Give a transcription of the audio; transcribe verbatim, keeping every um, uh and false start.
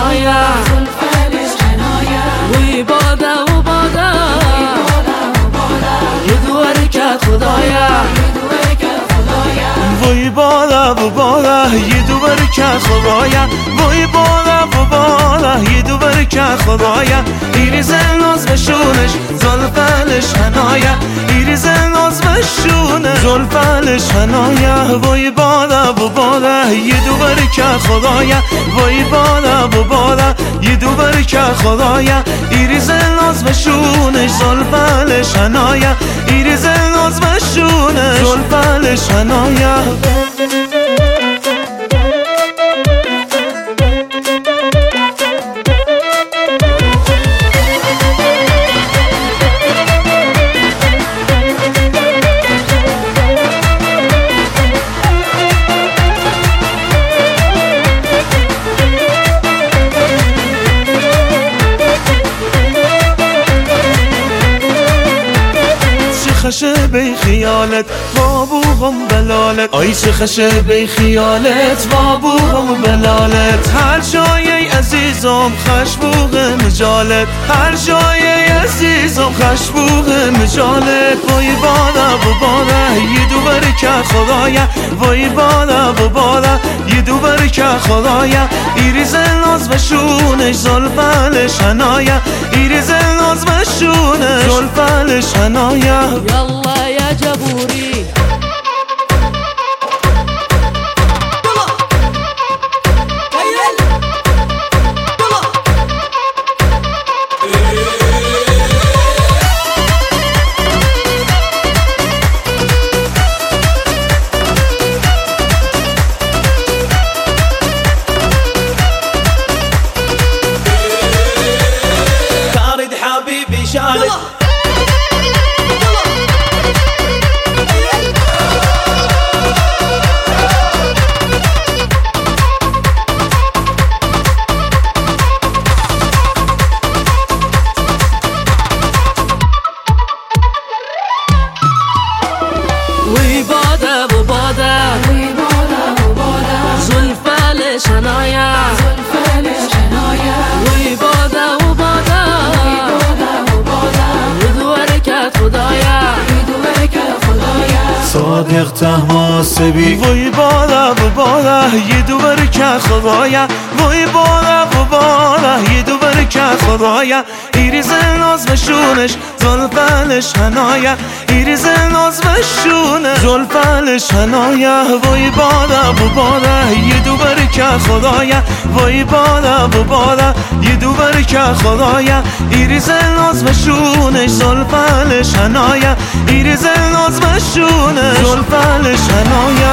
حنایا وی باده و باده یه دوباره کرد خدایا وی باده و باده یه دوباره کرد خدایا وی باده و باده یه دوباره کرد خدایا ایریز ناز بشونش زلفلش حنایا ایریز ناز بشونه زلفلش حنایا وی باده و باده یه دوباره کرد خدایا وی باده و باده یه دوباره کرد خدایا ایریز ناز بشونش زلفلش حنایا ایریز ناز بشونه زلفلش حنایا خشه بی خیالت با بوغم بلالت آی چه خشه بی خیالت با بوغم بلالت هر جای عزیزم خشبوغ مجالت هر جای عزیزم خشبوغ مجالت وی بادا و بادا یه دوباره که خدایا وی بادا و بادا یه دوباره که خدایا ایریز ناز بشونش زلفلش حنایا ایریز ناز بشونش زلفلش حنایا يلا يا جبوري خالد حبيبي شالد وی باده و باده زلفلش حنایا وی باده و باده یه دوباره کرد خدایا صادق تماسبی وی باده و باده یه دوباره کرد خدایا وی باده و باده یه دوباره کرد خدایا ایریز ناز بشونش زلفلش حنایا ایریز ناز بشونه زلفلش حنایا وی باده و باده یه دوباره کرد خدایا وی باده و باده یه دوباره کرد خدایا ایریز ناز بشونش زلفلش حنایا ایریز ناز بشونه زلفلش حنایا